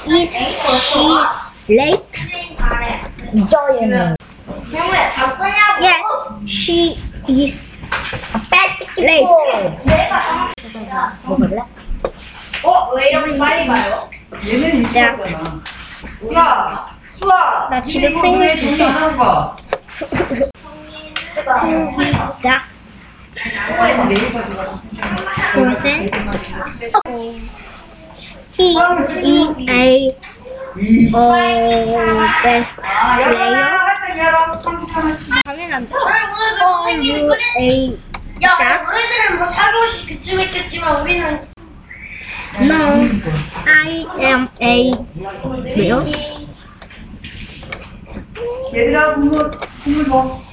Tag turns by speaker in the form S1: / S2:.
S1: Is she late?
S2: Join.
S3: 형왜 바쁘냐고?
S1: Yes, she is late.
S2: 먹을래?
S3: 왜 이렇게 빨리 가요?
S4: 얘는
S1: 야.
S4: 이거잖아.
S3: 야, 수아.
S1: 나 집에 핑글 수 있어.
S4: 하는 거.
S1: Who is that person? He is a best player. 하면 안 돼. Are you a
S3: 야,
S1: shark?
S3: 너희들은 뭐 사교시 그쯤 있겠지만 우리는
S1: No, I am a whale.
S4: 얘들아, 국물 줘.